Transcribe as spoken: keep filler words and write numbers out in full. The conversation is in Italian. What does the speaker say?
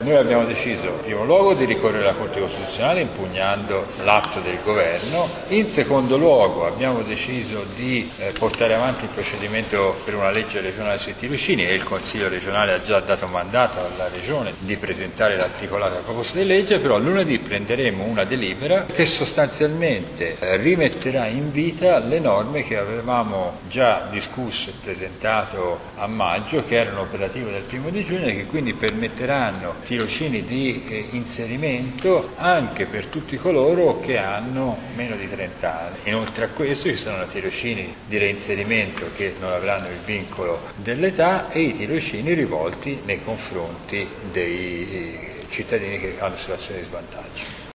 Noi abbiamo deciso in primo luogo di ricorrere alla Corte Costituzionale impugnando l'atto del governo, in secondo luogo abbiamo deciso di eh, portare avanti il procedimento per una legge regionale sui tirocini e il Consiglio regionale ha già dato mandato alla Regione di presentare l'articolato della proposta di legge, però lunedì prenderemo una delibera che sostanzialmente eh, rimetterà in vita le norme che avevamo già discusso e presentato a maggio, che erano operative dal primo di giugno e che quindi permetteranno tirocini di eh, inserimento anche per tutti coloro che hanno meno di trenta anni. Inoltre a questo ci sono i tirocini di reinserimento che non avranno il vincolo dell'età e i tirocini rivolti nei confronti dei cittadini che hanno situazioni di svantaggio.